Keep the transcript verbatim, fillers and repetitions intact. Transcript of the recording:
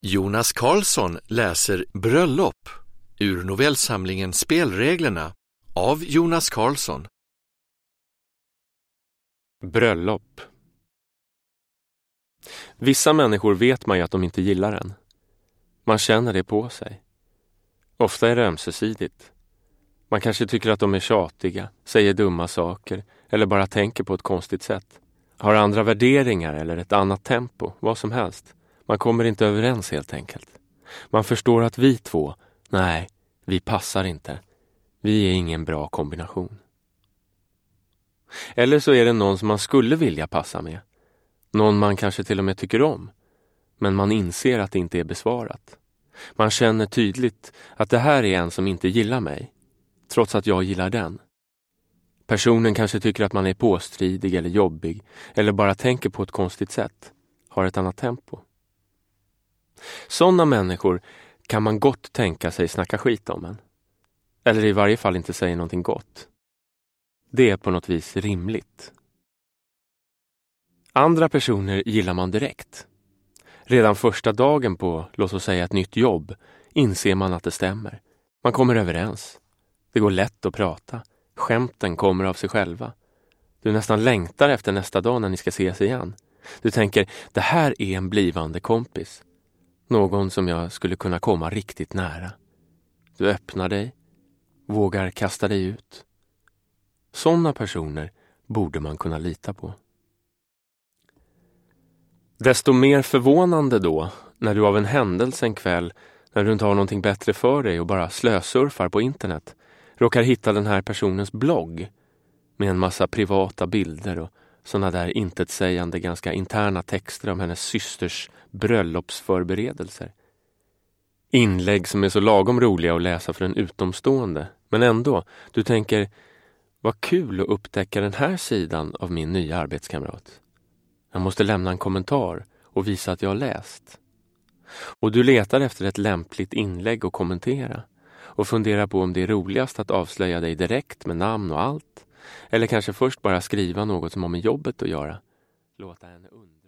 Jonas Karlsson läser Bröllop ur novellsamlingen Spelreglerna av Jonas Karlsson. Bröllop. Vissa människor vet man ju att de inte gillar en. Man känner det på sig. Ofta är det ömsesidigt. Man kanske tycker att de är tjatiga, säger dumma saker eller bara tänker på ett konstigt sätt. Har andra värderingar eller ett annat tempo, vad som helst. Man kommer inte överens helt enkelt. Man förstår att vi två, nej, vi passar inte. Vi är ingen bra kombination. Eller så är det någon som man skulle vilja passa med. Någon man kanske till och med tycker om. Men man inser att det inte är besvarat. Man känner tydligt att det här är en som inte gillar mig. Trots att jag gillar den. Personen kanske tycker att man är påstridig eller jobbig. Eller bara tänker på ett konstigt sätt. Har ett annat tempo. Sådana människor kan man gott tänka sig snacka skit om en. Eller i varje fall inte säga någonting gott. Det är på något vis rimligt. Andra personer gillar man direkt. Redan första dagen på, låt oss säga ett nytt jobb, inser man att det stämmer. Man kommer överens. Det går lätt att prata. Skämten kommer av sig själva. Du nästan längtar efter nästa dag när ni ska ses igen. Du tänker, det här är en blivande kompis. Någon som jag skulle kunna komma riktigt nära. Du öppnar dig. Vågar kasta dig ut. Sådana personer borde man kunna lita på. Desto mer förvånande då när du av en händelse en kväll, när du inte har någonting bättre för dig och bara slösurfar på internet, råkar hitta den här personens blogg med en massa privata bilder och sådana där intetsägande ganska interna texter om hennes systers bröllopsförberedelser. Inlägg som är så lagom roliga att läsa för en utomstående, men ändå, du tänker, vad kul att upptäcka den här sidan av min nya arbetskamrat. Jag måste lämna en kommentar och visa att jag har läst. Och du letar efter ett lämpligt inlägg att kommentera och funderar på om det är roligast att avslöja dig direkt med namn och allt, eller kanske först bara skriva något som har med jobbet att göra. Låta en und-